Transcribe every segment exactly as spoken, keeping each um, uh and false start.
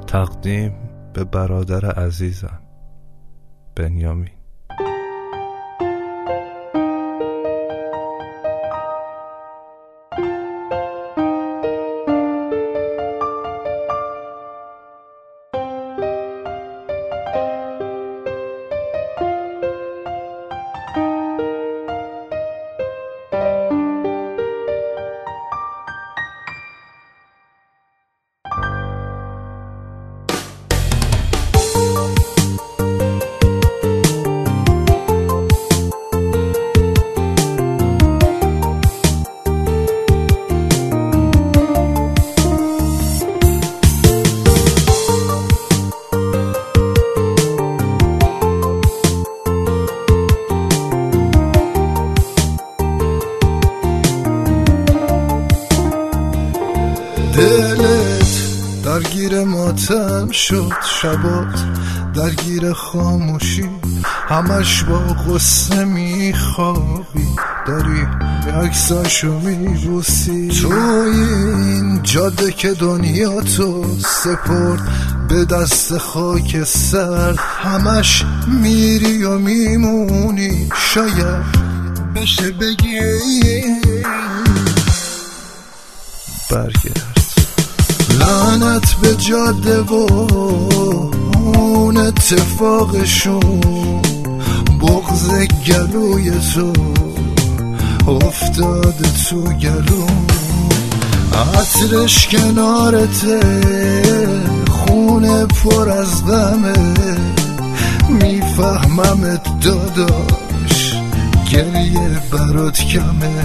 تقدیم به برادر عزیزم بنیامین. دلت درگیر ماتم شد، شبات درگیر خاموشی، همش با غصه میخوابی، داری عکساشو میبوسی. تو این جاده که دنیا تو سپرد به دست خاک سر، همش میری و میمونی، شاید بشه بگی برگرد. لعنت به جاده و اون اتفاقشون، بغض گلوی تو افتاده تو گلو، عطرش کنارته، خونه پر از غمه، میفهممت داداش، گریه برات کمه.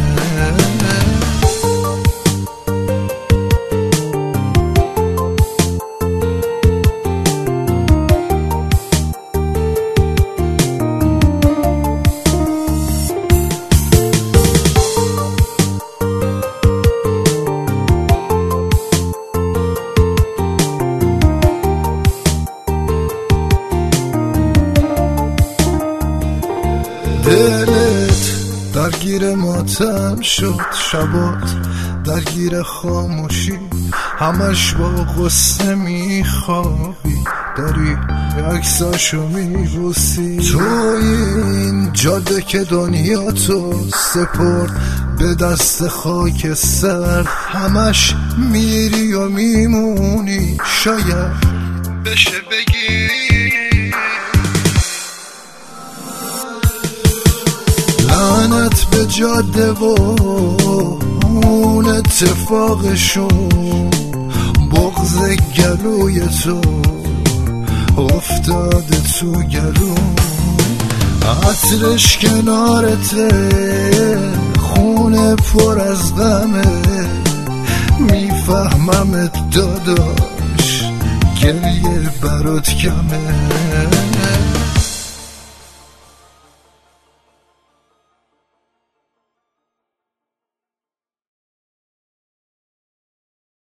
دلت درگیر ماتم شد، شبات درگیر خاموشی، همش با غصه میخوابی، داری عکساشو میبوسی. تو این جاده که دنیا تو سپرد به دست خاک سر، همش میری و میمونی، شاید بشه بگی لعنت به جاده و اون اتفاقشون، بغض گلوی تو افتاده تو گلو، عطرش کنارته، خونه پر از غمه، میفهممت داداش، گریه برات کمه.